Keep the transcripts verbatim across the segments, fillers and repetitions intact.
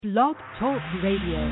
Blog Talk Radio.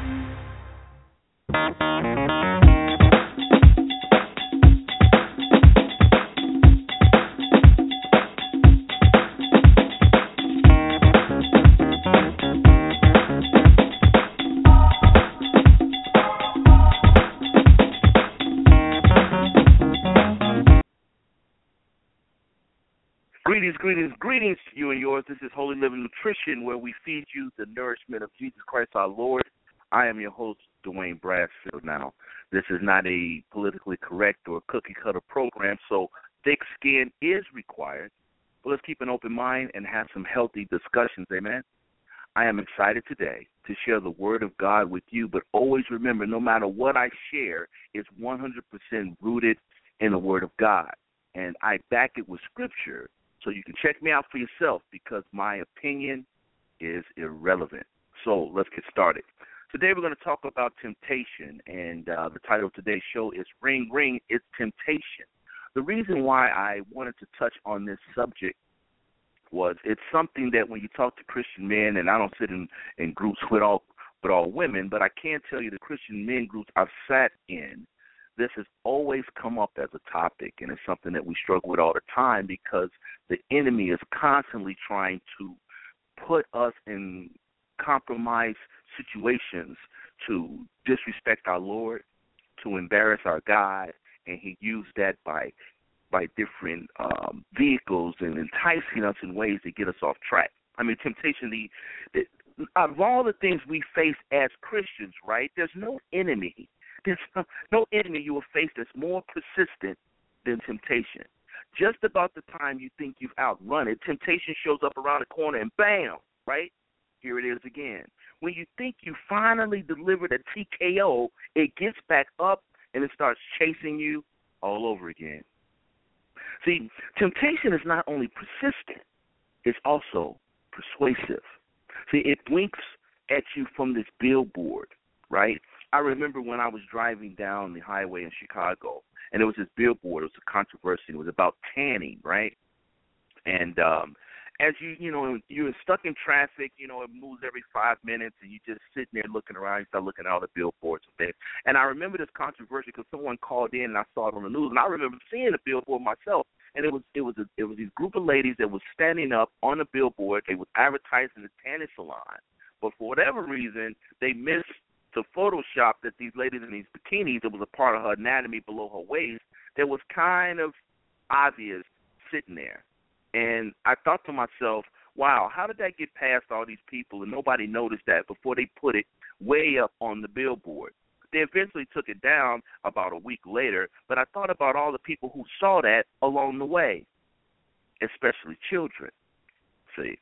Greetings, greetings, greetings to you and yours. This is Holy Living Nutrition, where we feed you the nourishment of Jesus Christ our Lord. I am your host, Dwayne Bradfield. Now, this is not a politically correct or cookie-cutter program, so thick skin is required. But let's keep an open mind and have some healthy discussions, amen? I am excited today to share the Word of God with you, but always remember, no matter what I share, it's one hundred percent rooted in the Word of God. And I back it with Scripture. So you can check me out for yourself because my opinion is irrelevant. So let's get started. Today we're going to talk about temptation, and uh, the title of today's show is Ring, Ring, It's Temptation. The reason why I wanted to touch on this subject was it's something that when you talk to Christian men, and I don't sit in, in groups with all, with all women, but I can tell you the Christian men groups I've sat in, this has always come up as a topic, and it's something that we struggle with all the time because the enemy is constantly trying to put us in compromised situations to disrespect our Lord, to embarrass our God, and he used that by by different um, vehicles and enticing us in ways to get us off track. I mean, temptation, the, the out of all the things we face as Christians, right, there's no enemy. There's no, no enemy you will face that's more persistent than temptation. Just about the time you think you've outrun it, temptation shows up around the corner and bam, right? Here it is again. When you think you finally delivered a T K O, it gets back up and it starts chasing you all over again. See, temptation is not only persistent, it's also persuasive. See, it blinks at you from this billboard, right? I remember when I was driving down the highway in Chicago, and there was this billboard. It was a controversy. It was about tanning, right? And um, as you, you know, you're stuck in traffic, you know, it moves every five minutes, and you just sitting there looking around. You start looking at all the billboards and things. And I remember this controversy because someone called in, and I saw it on the news, and I remember seeing the billboard myself. And it was it was a, it was these group of ladies that was standing up on the billboard. They was advertising the tanning salon, but for whatever reason, they missed to Photoshop that these ladies in these bikinis, that was a part of her anatomy below her waist, that was kind of obvious sitting there. And I thought to myself, wow, how did that get past all these people and nobody noticed that before they put it way up on the billboard? They eventually took it down about a week later, but I thought about all the people who saw that along the way, especially children. See?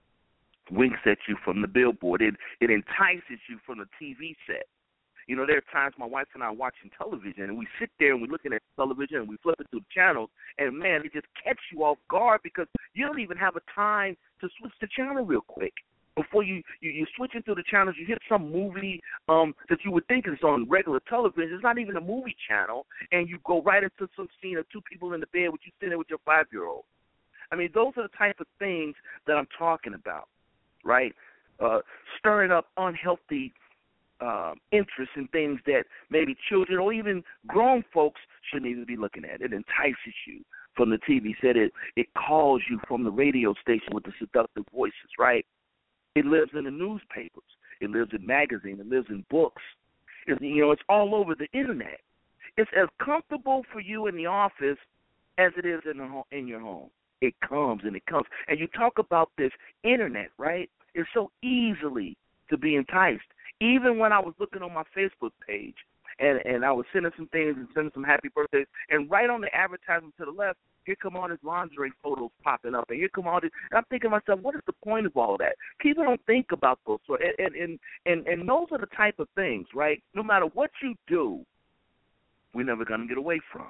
Winks at you from the billboard. It it entices you from the T V set. You know, there are times my wife and I are watching television, and we sit there and we're looking at television and we flip it through the channels, and, man, it just catch you off guard because you don't even have a time to switch the channel real quick. Before you, you, you're switching through the channels, you hit some movie um, that you would think is on regular television. It's not even a movie channel, and you go right into some scene of two people in the bed with you sitting there with your five-year-old. I mean, those are the type of things that I'm talking about. Right, uh, stirring up unhealthy uh, interest in things that maybe children or even grown folks shouldn't even be looking at. It entices you from the T V set. It it calls you from the radio station with the seductive voices. Right, it lives in the newspapers. It lives in magazines. It lives in books. It, you know, it's all over the internet. It's as comfortable for you in the office as it is in the ho- in your home. It comes and it comes. And you talk about this internet, right? It's so easily to be enticed. Even when I was looking on my Facebook page and, and I was sending some things and sending some happy birthdays, and right on the advertisement to the left, here come all these lingerie photos popping up, and here come all this. And I'm thinking to myself, what is the point of all that? People don't think about those. So, and, and, and, and those are the type of things, right? No matter what you do, we're never going to get away from.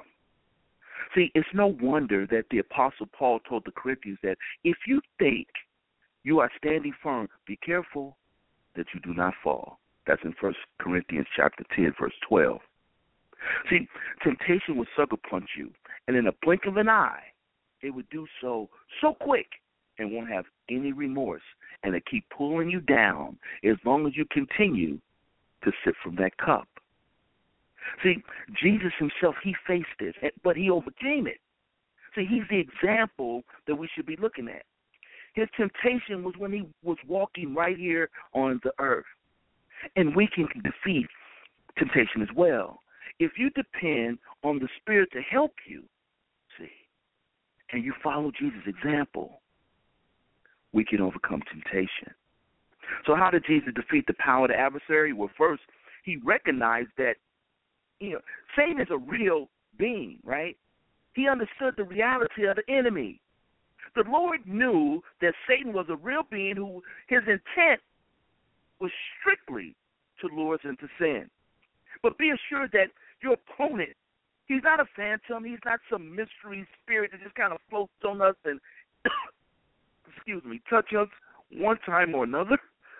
See, it's no wonder that the Apostle Paul told the Corinthians that if you think you are standing firm, be careful that you do not fall. That's in First Corinthians chapter ten, verse twelve. See, temptation will sucker punch you, and in a blink of an eye, it would do so so quick and won't have any remorse, and they keep pulling you down as long as you continue to sip from that cup. See, Jesus himself, he faced this, but he overcame it. See, he's the example that we should be looking at. His temptation was when he was walking right here on the earth. And we can defeat temptation as well. If you depend on the Spirit to help you, see, and you follow Jesus' example, we can overcome temptation. So how did Jesus defeat the power of the adversary? Well, first, he recognized that, you know, Satan is a real being, right? He understood the reality of the enemy. The Lord knew that Satan was a real being who his intent was strictly to lure us into sin. But be assured that your opponent, he's not a phantom. He's not some mystery spirit that just kind of floats on us and, excuse me, touch us one time or another.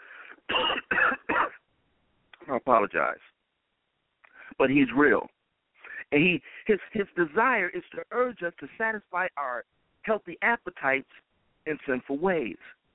I apologize. But he's real. And he his his desire is to urge us to satisfy our healthy appetites in sinful ways.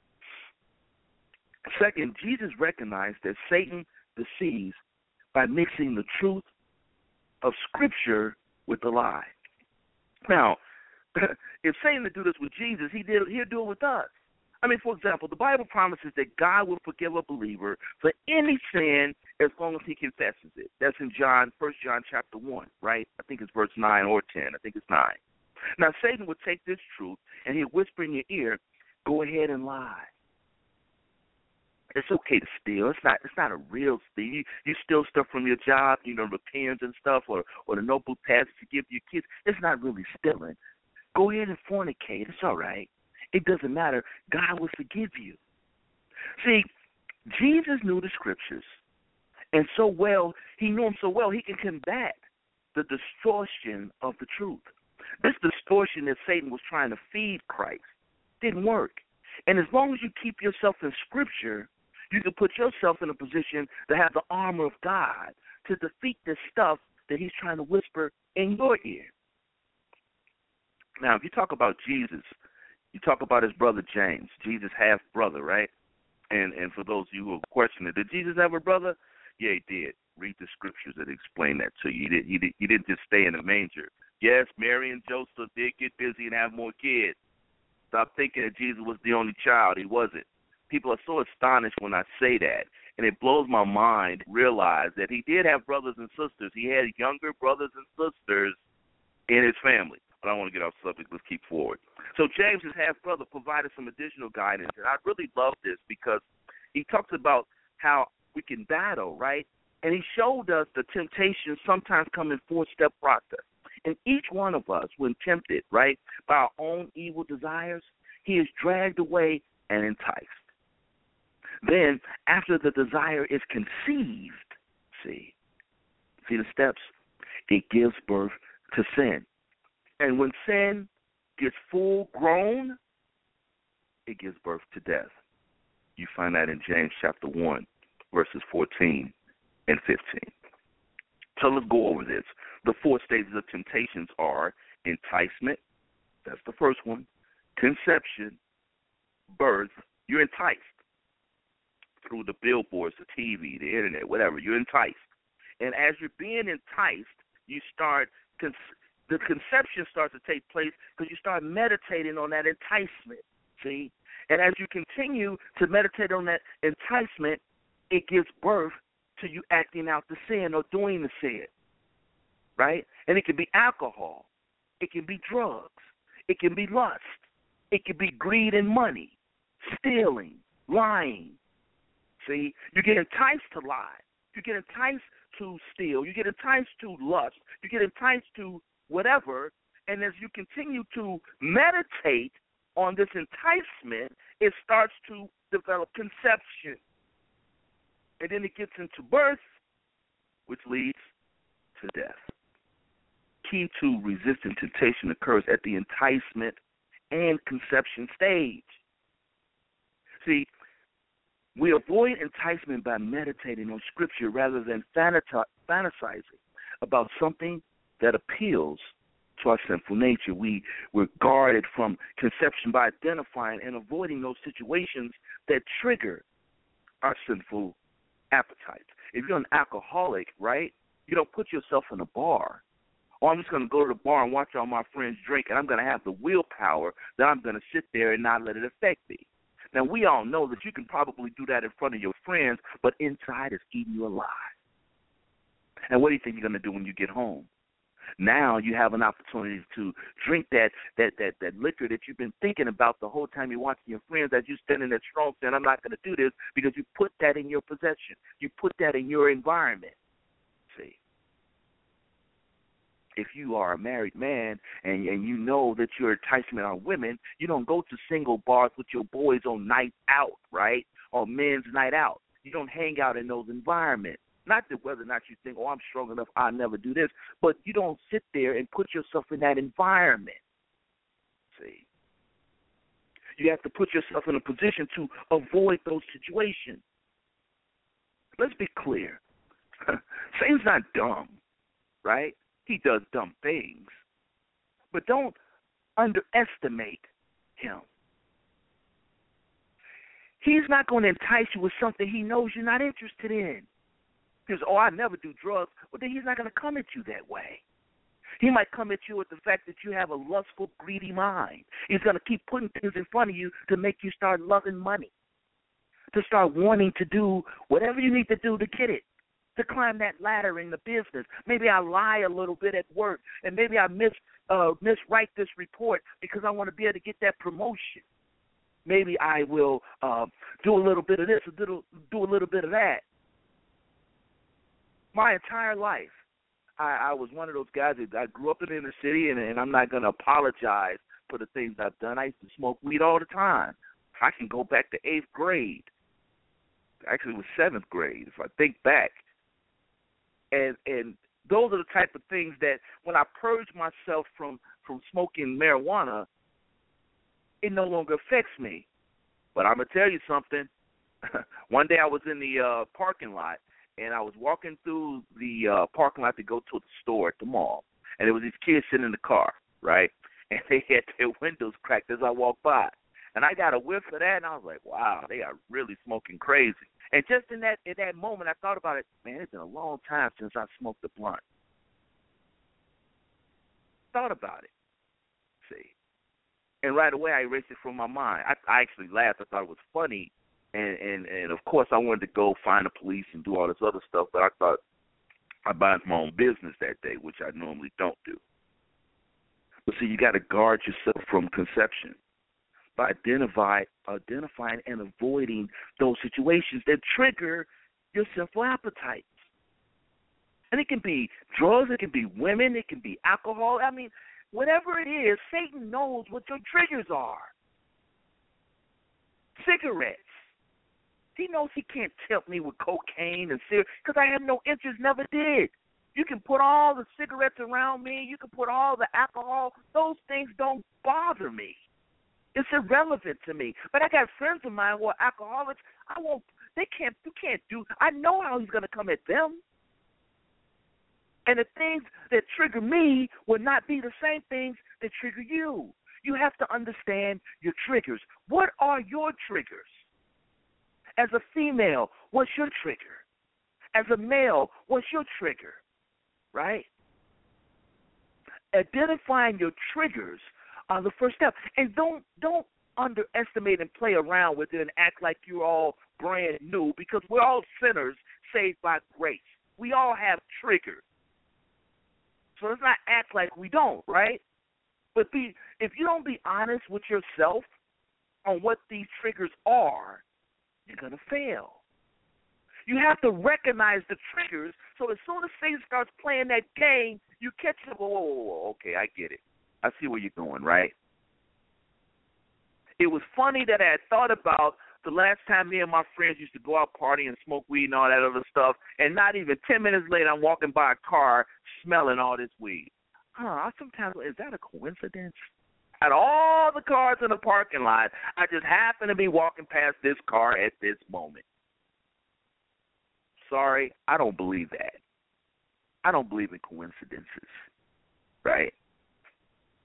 Second, Jesus recognized that Satan deceives by mixing the truth of Scripture with the lie. Now, if Satan would do this with Jesus, he did, he'll do it with us. I mean, for example, the Bible promises that God will forgive a believer for any sin as long as he confesses it. That's in John, First John chapter one, right? I think it's verse nine or ten. I think it's nine. Now, Satan would take this truth and he'll whisper in your ear, go ahead and lie. It's okay to steal. It's not. It's not a real steal. You, you steal stuff from your job, you know, the pens and stuff, or or the notebook pads that you give your kids. It's not really stealing. Go ahead and fornicate. It's all right. It doesn't matter. God will forgive you. See, Jesus knew the Scriptures, and so well he knew them so well he can combat the distortion of the truth. This distortion that Satan was trying to feed Christ didn't work. And as long as you keep yourself in Scripture, you can put yourself in a position to have the armor of God to defeat this stuff that he's trying to whisper in your ear. Now, if you talk about Jesus, you talk about his brother James, Jesus' half-brother, right? And and for those of you who are questioning, did Jesus have a brother? Yeah, he did. Read the Scriptures that explain that to you. He, did, he, did, he didn't just stay in a manger. Yes, Mary and Joseph did get busy and have more kids. Stop thinking that Jesus was the only child. He wasn't. People are so astonished when I say that, and it blows my mind to realize that he did have brothers and sisters. He had younger brothers and sisters in his family. But I don't want to get off subject. Let's keep forward. So James, his half-brother, provided some additional guidance, and I really love this because he talks about how we can battle, right? And he showed us the temptations sometimes come in four-step process. And each one of us, when tempted, right, by our own evil desires, he is dragged away and enticed. Then, after the desire is conceived, see, see the steps? It gives birth to sin. And when sin gets full grown, it gives birth to death. You find that in James chapter one, verses fourteen and fifteen. So let's go over this. The four stages of temptations are enticement. That's the first one. Conception, birth. You're enticed through the billboards, the T V, the internet, whatever. You're enticed. And as you're being enticed, you start, con- the conception starts to take place because you start meditating on that enticement, see? And as you continue to meditate on that enticement, it gives birth to you acting out the sin or doing the sin, right? And it can be alcohol. It can be drugs. It can be lust. It can be greed and money, stealing, lying. See, you get enticed to lie. You get enticed to steal. You get enticed to lust. You get enticed to whatever. And as you continue to meditate on this enticement, it starts to develop conception. And then it gets into birth, which leads to death. Key to resisting temptation occurs at the enticement and conception stage. See, we avoid enticement by meditating on Scripture rather than fantasizing about something that appeals to our sinful nature. We, we're guarded from conception by identifying and avoiding those situations that trigger our sinful appetites. If you're an alcoholic, right, you don't put yourself in a bar. Or I'm just going to go to the bar and watch all my friends drink, and I'm going to have the willpower that I'm going to sit there and not let it affect me. Now, we all know that you can probably do that in front of your friends, but inside it's eating you alive. And what do you think you're going to do when you get home? Now you have an opportunity to drink that that, that, that liquor that you've been thinking about the whole time you're watching your friends as you standing there strong saying, I'm not going to do this, because you put that in your possession. You put that in your environment. See? If you are a married man and, and you know that your enticement on women, you don't go to single bars with your boys on night out, right, or men's night out. You don't hang out in those environments. Not that whether or not you think, oh, I'm strong enough, I'll never do this, but you don't sit there and put yourself in that environment. See? You have to put yourself in a position to avoid those situations. Let's be clear. Satan's not dumb, right? He does dumb things. But don't underestimate him. He's not going to entice you with something he knows you're not interested in. Because, oh, I never do drugs. Well, then he's not going to come at you that way. He might come at you with the fact that you have a lustful, greedy mind. He's going to keep putting things in front of you to make you start loving money, to start wanting to do whatever you need to do to get it, to climb that ladder in the business. Maybe I lie a little bit at work, and maybe I mis uh, miswrite this report because I want to be able to get that promotion. Maybe I will uh, do a little bit of this, a little, do a little bit of that. My entire life, I, I was one of those guys that I grew up in the inner city, and, and I'm not going to apologize for the things I've done. I used to smoke weed all the time. I can go back to eighth grade. Actually, it was seventh grade, if I think back. And and those are the type of things that when I purge myself from, from smoking marijuana, it no longer affects me. But I'm going to tell you something. One day I was in the uh, parking lot, and I was walking through the uh, parking lot to go to the store at the mall. And there was these kids sitting in the car, right? And they had their windows cracked as I walked by. And I got a whiff of that, and I was like, wow, they are really smoking crazy. And just in that in that moment, I thought about it. Man, it's been a long time since I smoked a blunt. Thought about it, see. And right away, I erased it from my mind. I, I actually laughed. I thought it was funny. And, and, and, of course, I wanted to go find the police and do all this other stuff, but I thought I'd mind my own business that day, which I normally don't do. But see, you got to guard yourself from conception by identify, identifying and avoiding those situations that trigger your sinful appetites. And it can be drugs, it can be women, it can be alcohol. I mean, whatever it is, Satan knows what your triggers are. Cigarettes. He knows he can't tempt me with cocaine and cigarettes because I have no interest, never did. You can put all the cigarettes around me. You can put all the alcohol. Those things don't bother me. It's irrelevant to me. But I got friends of mine who are alcoholics. I won't. They can't. You can't do. I know how he's going to come at them. And the things that trigger me will not be the same things that trigger you. You have to understand your triggers. What are your triggers? As a female, what's your trigger? As a male, what's your trigger? Right? Identifying your triggers are the first step. And don't don't underestimate and play around with it and act like you're all brand new, because we're all sinners saved by grace. We all have triggers. So let's not act like we don't, right? But be if you don't be honest with yourself on what these triggers are, you're going to fail. You have to recognize the triggers, so as soon as Satan starts playing that game, you catch him. Whoa, whoa, whoa, okay, I get it. I see where you're going, right? It was funny that I had thought about the last time me and my friends used to go out partying and smoke weed and all that other stuff, and not even ten minutes later, I'm walking by a car smelling all this weed. Huh, I sometimes, is that a coincidence? Out of all the cars in the parking lot, I just happen to be walking past this car at this moment. Sorry, I don't believe that. I don't believe in coincidences, right?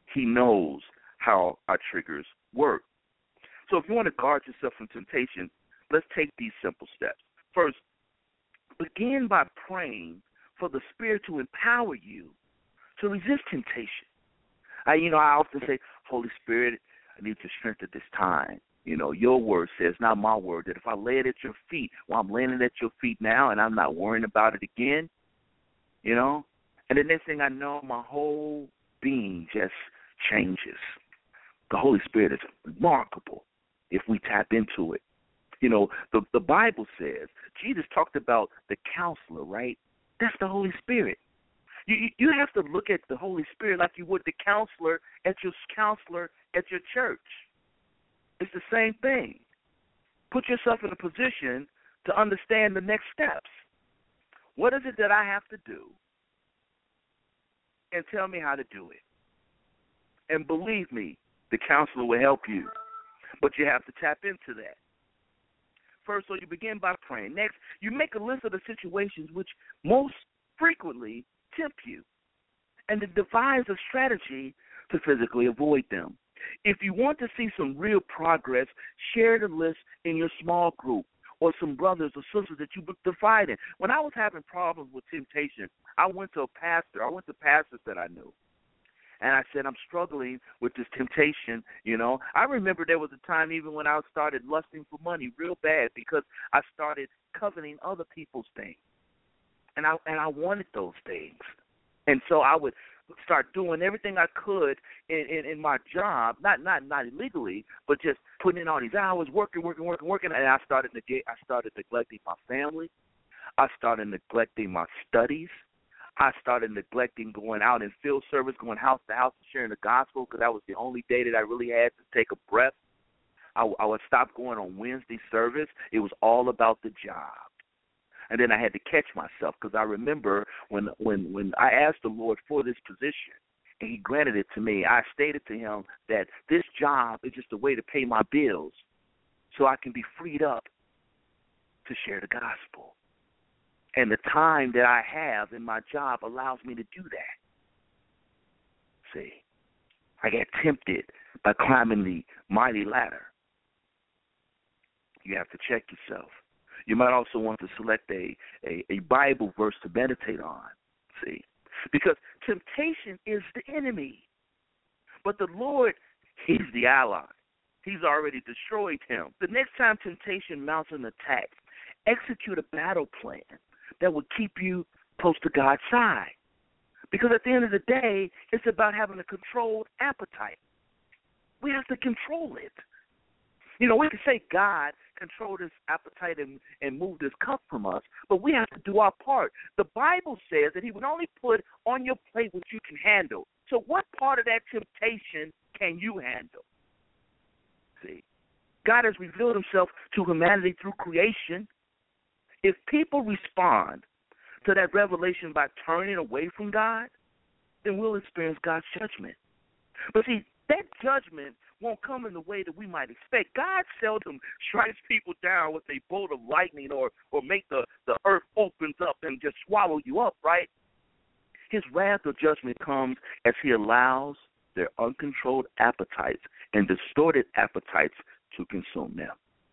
He knows how our triggers work. So if you want to guard yourself from temptation, let's take these simple steps. First, begin by praying for the Spirit to empower you to resist temptation. I, you know, I often say, Holy Spirit, I need your strength at this time. You know, your word says, not my word, that if I lay it at your feet, well, I'm laying it at your feet now, and I'm not worrying about it again, you know. And the next thing I know, my whole being just changes. The Holy Spirit is remarkable if we tap into it. You know, the, the Bible says, Jesus talked about the counselor, right? That's the Holy Spirit. You you have to look at the Holy Spirit like you would the counselor at your counselor at your church. It's the same thing. Put yourself in a position to understand the next steps. What is it that I have to do? And tell me how to do it. And believe me, the counselor will help you. But you have to tap into that. First, so you begin by praying. Next, you make a list of the situations which most frequently tempt you, and to devise a strategy to physically avoid them. If you want to see some real progress, share the list in your small group or some brothers or sisters that you divide in. When I was having problems with temptation, I went to a pastor. I went to pastors that I knew. And I said, I'm struggling with this temptation, you know. I remember there was a time even when I started lusting for money real bad because I started coveting other people's things. And I and I wanted those things. And so I would start doing everything I could in, in, in my job, not, not not illegally, but just putting in all these hours, working, working, working, working. And I started to get, I started neglecting my family. I started neglecting my studies. I started neglecting going out in field service, going house to house and sharing the gospel because that was the only day that I really had to take a breath. I, I would stop going on Wednesday service. It was all about the job. And then I had to catch myself because I remember when, when, when I asked the Lord for this position and he granted it to me, I stated to him that this job is just a way to pay my bills so I can be freed up to share the gospel. And the time that I have in my job allows me to do that. See, I got tempted by climbing the mighty ladder. You have to check yourself. You might also want to select a, a, a Bible verse to meditate on, see, because temptation is the enemy. But the Lord, he's the ally. He's already destroyed him. The next time temptation mounts an attack, execute a battle plan that will keep you close to God's side. Because at the end of the day, it's about having a controlled appetite. We have to control it. You know, we can say God controlled this appetite and, and moved this cup from us, but we have to do our part. The Bible says that he would only put on your plate what you can handle. So what part of that temptation can you handle? See, God has revealed himself to humanity through creation. If people respond to that revelation by turning away from God, then we'll experience God's judgment. But see, that judgment won't come in the way that we might expect. God seldom strikes people down with a bolt of lightning or, or make the, the earth opens up and just swallow you up, right? His wrath or judgment comes as he allows their uncontrolled appetites and distorted appetites to consume them.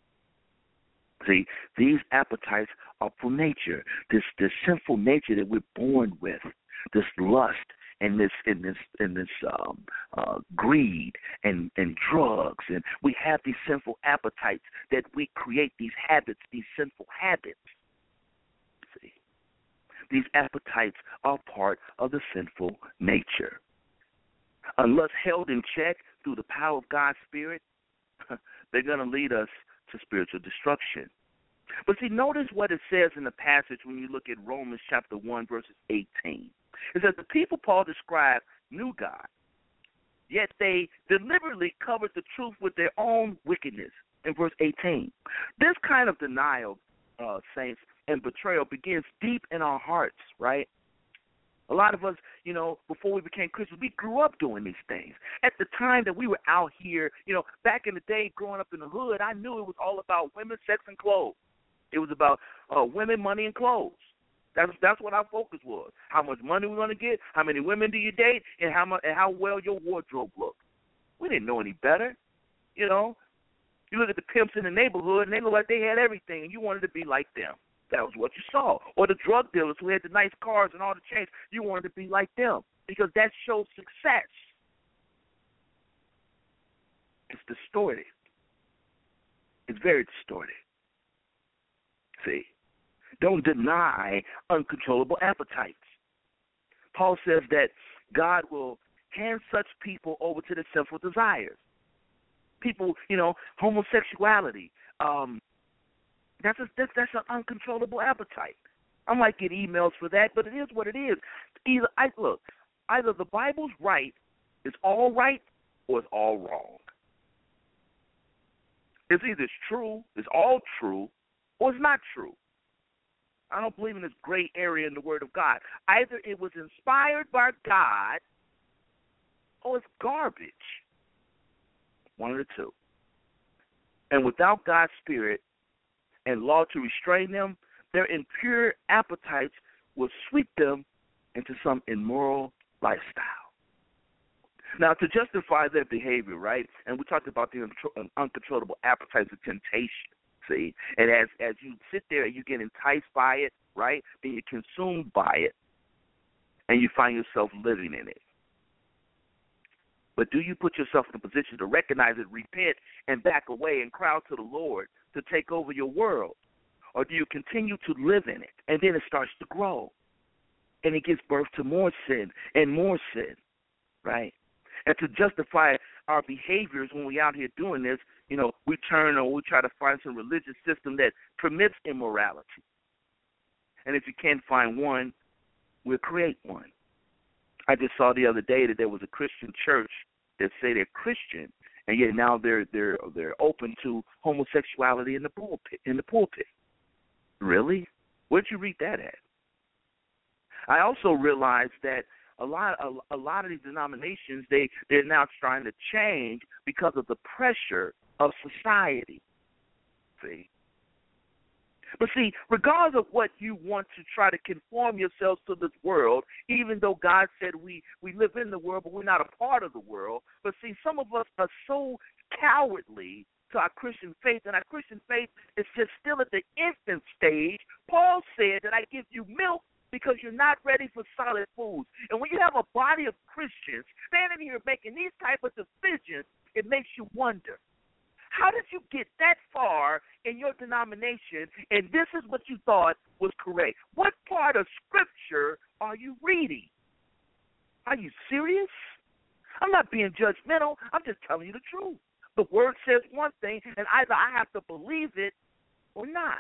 See, these appetites are from nature, this this sinful nature that we're born with, this lust and this and this and this um, uh, greed and, and drugs, and we have these sinful appetites that we create these habits, these sinful habits. See, these appetites are part of the sinful nature. Unless held in check through the power of God's Spirit, they're going to lead us to spiritual destruction. But see, notice what it says in the passage when you look at Romans chapter one, verses eighteen. It says, the people Paul described knew God, yet they deliberately covered the truth with their own wickedness, in verse eighteen. This kind of denial, uh, saints, and betrayal begins deep in our hearts, right? A lot of us, you know, before we became Christians, we grew up doing these things. At the time that we were out here, you know, back in the day growing up in the hood, I knew it was all about women, sex, and clothes. It was about uh, women, money, and clothes. That's that's what our focus was. How much money we're going to get, how many women do you date, and how much, and how well your wardrobe looks. We didn't know any better, you know. You look at the pimps in the neighborhood, and they look like they had everything, and you wanted to be like them. That was what you saw. Or the drug dealers who had the nice cars and all the chains, you wanted to be like them because that showed success. It's distorted. It's very distorted. See, don't deny uncontrollable appetites. Paul says that God will hand such people over to their sinful desires. People, you know, homosexuality, um, that's, a, that's that's an uncontrollable appetite. I might get emails for that, but it is what it is. Either I look, either the Bible's right, it's all right, or it's all wrong. It's either it's true, it's all true, or it's not true. I don't believe in this gray area in the Word of God. Either it was inspired by God, or it's garbage. One of the two. And without God's Spirit and law to restrain them, their impure appetites will sweep them into some immoral lifestyle. Now, to justify their behavior, right, and we talked about the uncontrollable appetites of temptation, see, and as, as you sit there and you get enticed by it, right, then you're consumed by it, and you find yourself living in it. But do you put yourself in a position to recognize it, repent, and back away and cry out to the Lord to take over your world? Or do you continue to live in it, and then it starts to grow, and it gives birth to more sin and more sin, right? And to justify our behaviors when we're out here doing this, you know, we turn or we try to find some religious system that permits immorality. And if you can't find one, we'll create one. I just saw the other day that there was a Christian church that say they're Christian, and yet now they're they're they're open to homosexuality in the pulpit. In the pulpit, really? Where'd you read that at? I also realized that a lot a, a lot of these denominations they they're now trying to change because of the pressure of society. See. But see, regardless of what you want to try to conform yourselves to this world, even though God said we, we live in the world, but we're not a part of the world. But see, some of us are so cowardly to our Christian faith, and our Christian faith is just still at the infant stage. Paul said that I give you milk because you're not ready for solid foods. And when you have a body of Christians standing here making these type of decisions, it makes you wonder. How did you get that far in your denomination, and this is what you thought was correct? What part of Scripture are you reading? Are you serious? I'm not being judgmental. I'm just telling you the truth. The Word says one thing, and either I have to believe it or not.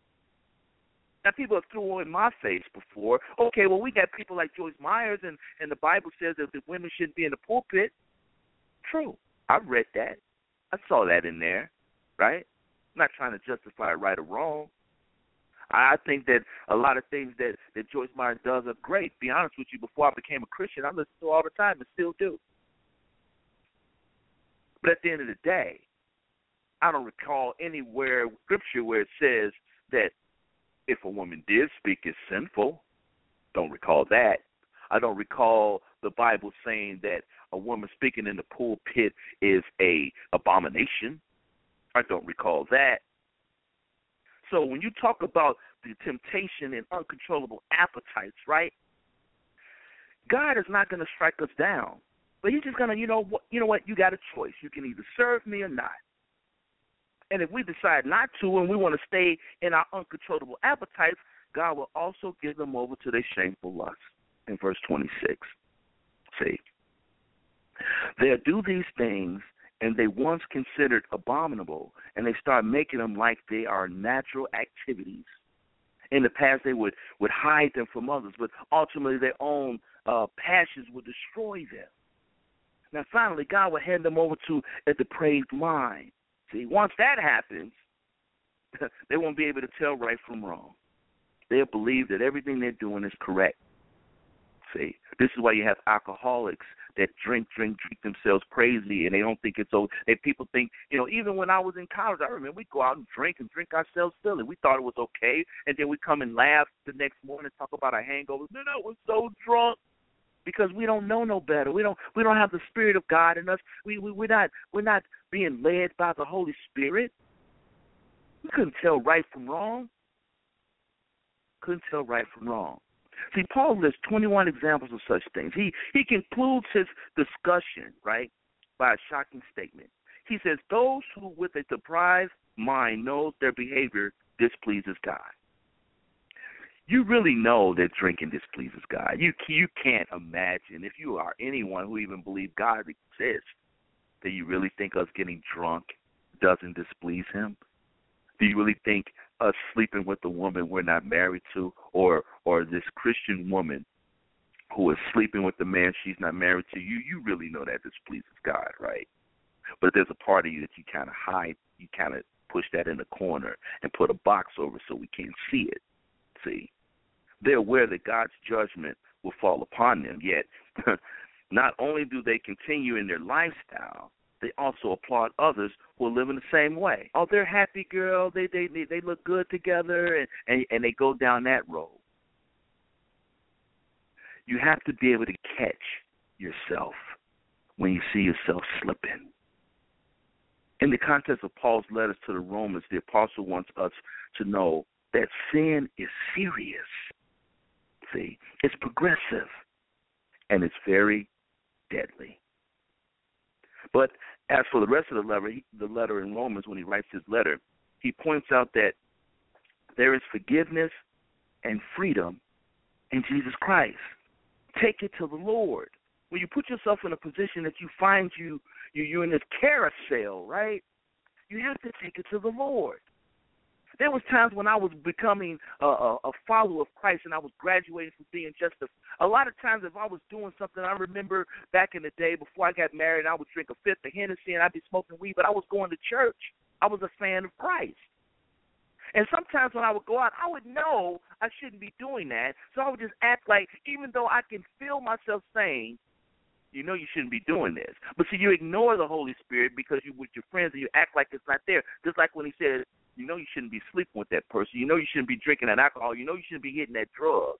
Now, people have thrown in my face before, okay, well, we got people like Joyce Myers, and, and the Bible says that the women shouldn't be in the pulpit. True. I've read that. I saw that in there, right? I'm not trying to justify it right or wrong. I think that a lot of things that, that Joyce Myers does are great. To be honest with you, before I became a Christian, I listened to her all the time and still do. But at the end of the day, I don't recall anywhere in Scripture where it says that if a woman did speak, it's sinful. Don't recall that. I don't recall the Bible saying that a woman speaking in the pulpit is a abomination. I don't recall that. So when you talk about the temptation and uncontrollable appetites, right? God is not going to strike us down, but He's just going to, you know what, you know what? You got a choice. You can either serve me or not. And if we decide not to, and we want to stay in our uncontrollable appetites, God will also give them over to their shameful lust. In verse twenty-six, see, they'll do these things, and they once considered abominable, and they start making them like they are natural activities. In the past, they would, would hide them from others, but ultimately their own uh, passions would destroy them. Now, finally, God will hand them over to a depraved mind. See, once that happens, they won't be able to tell right from wrong. They'll believe that everything they're doing is correct. See, this is why you have alcoholics that drink, drink, drink themselves crazy, and they don't think it's okay. And people think, you know, even when I was in college, I remember we'd go out and drink and drink ourselves silly. We thought it was okay, and then we come and laugh the next morning, talk about our hangovers. Man, I was so drunk. Because we don't know no better. We don't we don't have the Spirit of God in us. We, we we're not we're not being led by the Holy Spirit. We couldn't tell right from wrong. Couldn't tell right from wrong. See, Paul lists twenty-one examples of such things. He he concludes his discussion, right, by a shocking statement. He says, those who with a deprived mind knows their behavior displeases God. You really know that drinking displeases God. You you can't imagine, if you are anyone who even believes God exists, that you really think us getting drunk doesn't displease him? Do you really think us sleeping with a woman we're not married to, or or this Christian woman who is sleeping with the man she's not married to, you you really know that displeases God, right? But there's a part of you that you kind of hide, you kind of push that in the corner and put a box over so we can't see it. See? They're aware that God's judgment will fall upon them, yet not only do they continue in their lifestyle, they also applaud others who are living the same way. Oh, they're happy, girl. They they they look good together, and, and, and they go down that road. You have to be able to catch yourself when you see yourself slipping. In the context of Paul's letters to the Romans, the apostle wants us to know that sin is serious. See, it's progressive, and it's very deadly. But as for the rest of the letter, the letter in Romans, when he writes his letter, he points out that there is forgiveness and freedom in Jesus Christ. Take it to the Lord. When you put yourself in a position that you find you, you you're in this carousel, right? You have to take it to the Lord. There was times when I was becoming a, a, a follower of Christ and I was graduating from being just a, a lot of times if I was doing something, I remember back in the day before I got married, I would drink a fifth of Hennessy and I'd be smoking weed, but I was going to church. I was a fan of Christ. And sometimes when I would go out, I would know I shouldn't be doing that, so I would just act like, even though I can feel myself saying, you know you shouldn't be doing this. But see, you ignore the Holy Spirit because you're with your friends and you act like it's not there. Just like when he said, you know you shouldn't be sleeping with that person. You know you shouldn't be drinking that alcohol. You know you shouldn't be hitting that drug.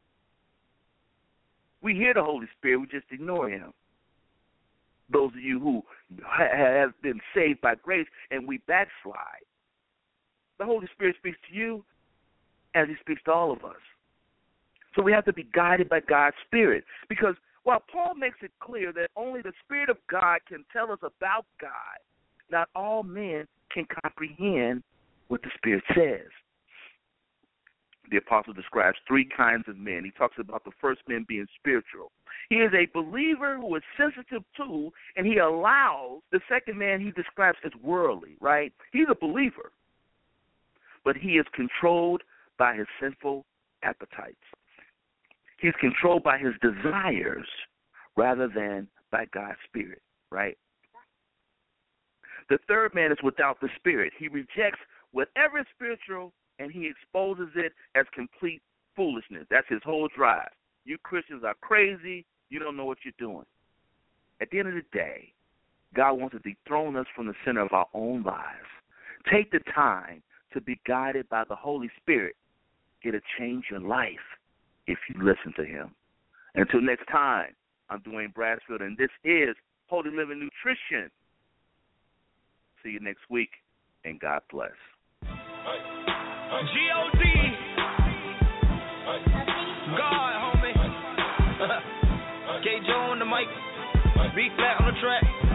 We hear the Holy Spirit. We just ignore him. Those of you who have been saved by grace and we backslide, the Holy Spirit speaks to you as he speaks to all of us. So we have to be guided by God's Spirit, because while Paul makes it clear that only the Spirit of God can tell us about God, not all men can comprehend what the Spirit says. The apostle describes three kinds of men. He talks about the first man being spiritual. He is a believer who is sensitive to, and he allows. The second man he describes as worldly, right? He's a believer, but he is controlled by his sinful appetites. He's controlled by his desires rather than by God's Spirit, right? The third man is without the Spirit. He rejects whatever is spiritual, and he exposes it as complete foolishness. That's his whole drive. You Christians are crazy. You don't know what you're doing. At the end of the day, God wants to dethrone us from the center of our own lives. Take the time to be guided by the Holy Spirit. It'll change your life if you listen to him. Until next time, I'm Dwayne Brassfield, and this is Holy Living Nutrition. See you next week, and God bless. G O D God, homie. K. Joe on the mic. B flat on the track.